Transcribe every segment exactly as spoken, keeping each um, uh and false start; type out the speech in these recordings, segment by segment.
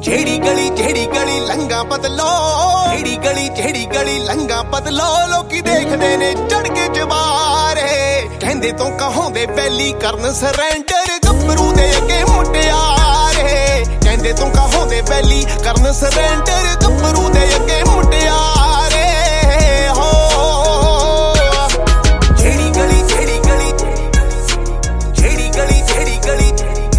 जेड़ी गली जेड़ी गली लंगा बदलो, जेड़ी गली जेड़ी गली लंगा बदलो। लोकी देखदे ने चढ़ के जवारे, कहंदे तो कहोंदे पहली करन सरेंडर। गभरू दे अगे मुटियारे, कहंदे तो कहोंदे पहली करन सरेंडर। गभरू दे अगे मुटियारे हो। जेड़ी गली जेड़ी गली जेड़ी गली जेड़ी गली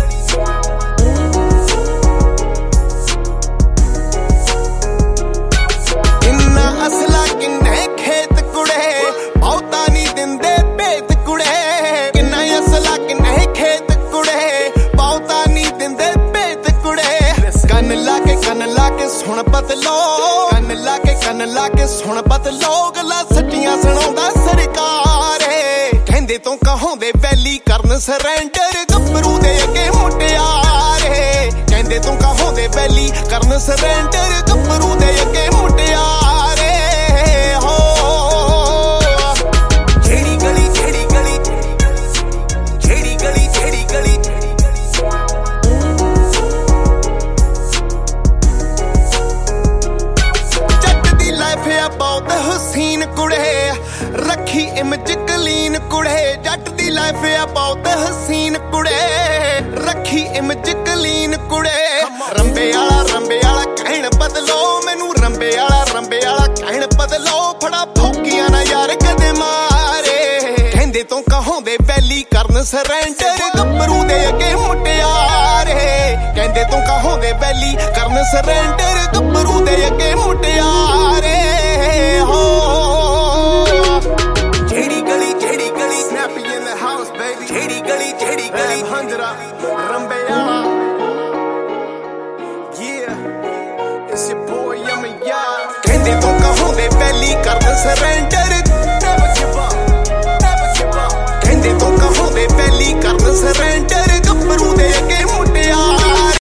असला किन्ने खेत कुड़े, बहुता नी दिंदे भेत कुड़े। किन्ना असला किन्ने खेत कुड़े, बहुता नी दिंदे भेत कुड़े। कन लाके कन लाके सुन बदलो, कन लाके कन लाके सुन बदलो। गल्लां सच्चियां सुणाउंदा सरकारे, कहंदे तो कहोंदे वैली करन सरेंडर। गभरू दे अगे मुटियारे, कहंदे तो कहोंदे वैली करन सरेंडर। गभरू दे अगे मुटियारे हो। जेड़ी गली जेड़ी गली जेड़ी गली जेड़ी गली जट दी लाइफ आ बहुत हसीन कुड़े, रखी इमेज क्लीन कुड़े। जट दी लाइफ आ बहुत हसीन कुड़े, रखी इमेज क्लीन कुड़े। रंबे आला रंबे आला कहण बदलो, मैनू रंबे आला रंबे आला कहण बदलो। फड़ा फौकियां ना यार कदे मारे, कहंदे तो कहोंदे वैली करन सरेंडर। गभरू दे अगे मुटियारे, कहंदे तो कहोंदे वैली करन सरेंडर। गभरू दे अगे मुटियारे हो। जेड़ी गली जेड़ी गली snappy in the house baby. जेड़ी गली जेड़ी गली हंजरा रंबे आला। Yeah, it's your boy Yummy Yard। कहंदे तो कहोंदे वैली करन सरेंडर।